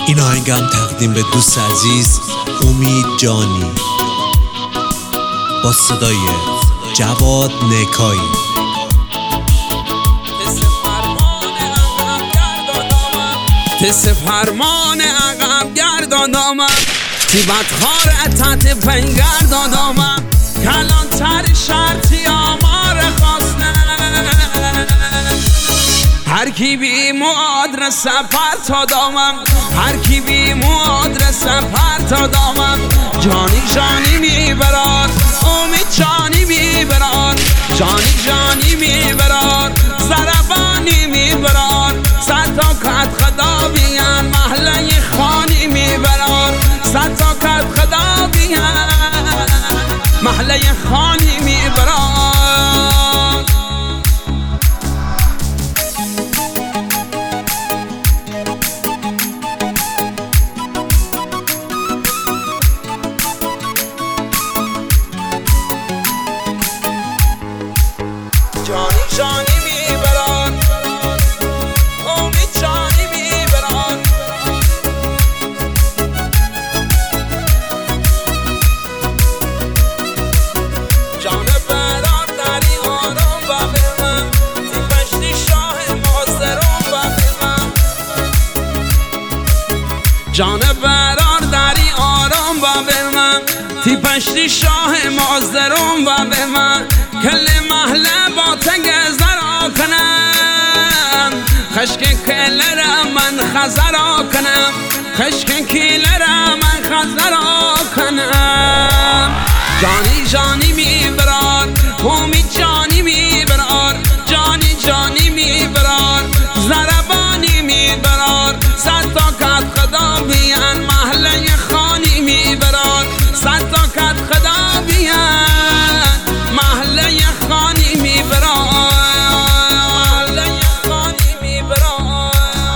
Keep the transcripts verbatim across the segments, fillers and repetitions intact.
این آهنگم تقدیم به دوست عزیز امید جانی با صدای جواد نکایی. تس فرمان عقب گرداندامم تی بدخار اتت پنگر دادامم کلان تر شرطی آمار خواستن هر کی بی مادر سفر تا دامم هر کی بی مادر سفر تا دامم جانی جانی میبراد امید جانی میبراد جانی جانی میبراد زربانی میبراد صد تا کت خدا بیان محله خانی میبراد صد تا کت خدا بیان محله خانی میبراد. جانی جانی میبراد امید جانی میبراد جان برار دری آرام و به من تی پشتی شاه مازران و به من جان برار دری آرام و به من تی پشتی شاه مازران و به من کل محله با تگزرا کنم خشک کلر من خزرا کنم خشک کلر من خزرا کنم جانی جانی میبرار امید جانی میبرار جانی جانی میبرار زربانی میبرار صد تا کت خدا بیان محله خانی میبرار صد تا کت خدا بیان محله خانی میبرار محله خانی میبرار.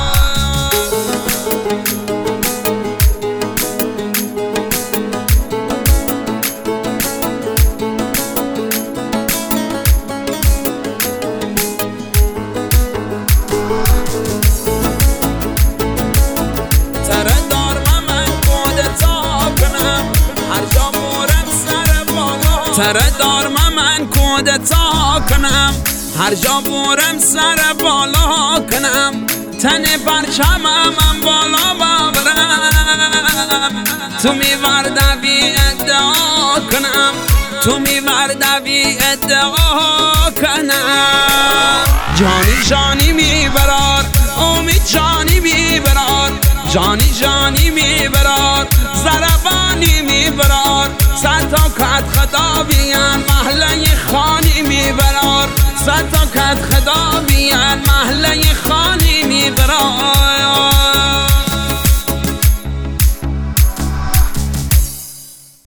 تره دار من کودتا کنم هر جا مورم سر بالا تره دار من کودتا کنم هر جا بورم سر بالا کنم تن پرچمم من بالا ببرم تو میوردوی ادعا کنم تو میوردوی ادعا کنم جانی جانی میبرار امید جانی میبرار جانی جانی میبرار زربانی میبرار صد تا کت خدا بیان محله خانی میبرار صد تا کت خدا بیان محله خانی میبرار.